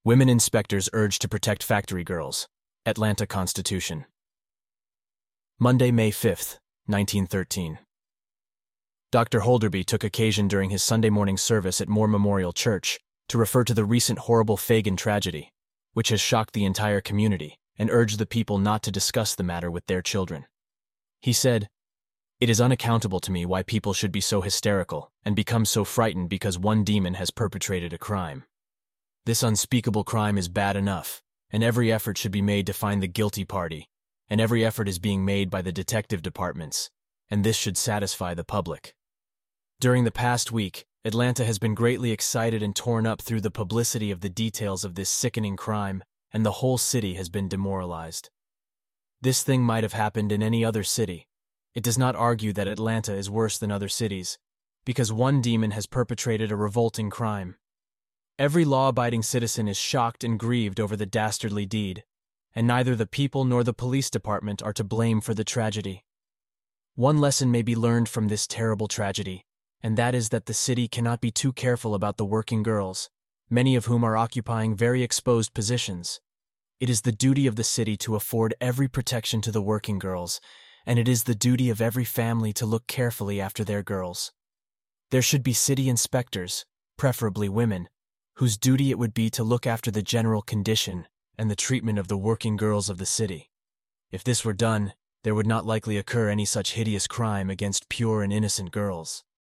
Women inspectors urged to protect factory girls. Atlanta Constitution. Monday, May 5, 1913. Dr. Holderby took occasion during his Sunday morning service at Moore Memorial Church to refer to the recent horrible Fagan tragedy, which has shocked the entire community, and urged the people not to discuss the matter with their children. He said, "It is unaccountable to me why people should be so hysterical and become so frightened because one demon has perpetrated a crime. This unspeakable crime is bad enough, and every effort should be made to find the guilty party, and every effort is being made by the detective departments, and this should satisfy the public." During the past week, Atlanta has been greatly excited and torn up through the publicity of the details of this sickening crime, and the whole city has been demoralized. This thing might have happened in any other city. It does not argue that Atlanta is worse than other cities, because one demon has perpetrated a revolting crime. Every law-abiding citizen is shocked and grieved over the dastardly deed, and neither the people nor the police department are to blame for the tragedy. One lesson may be learned from this terrible tragedy, and that is that the city cannot be too careful about the working girls, many of whom are occupying very exposed positions. It is the duty of the city to afford every protection to the working girls, and it is the duty of every family to look carefully after their girls. There should be city inspectors, preferably women, whose duty it would be to look after the general condition and the treatment of the working girls of the city. If this were done, there would not likely occur any such hideous crime against pure and innocent girls.